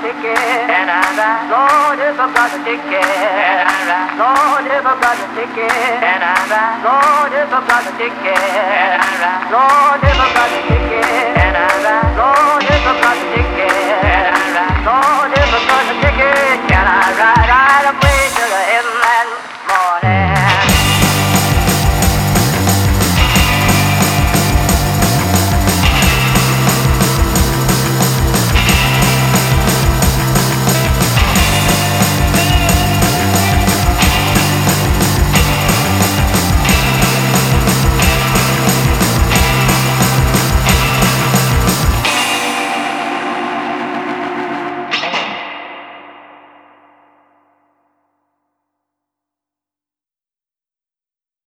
ticket, and I ride. Lord, if I got a ticket, and I ride. Lord, if I got a ticket, and I ride. Lord, if I got a ticket, and I ride. Lord, if I got a ticket, and I ride. Lord, if I got a ticket, and I ride. Lord,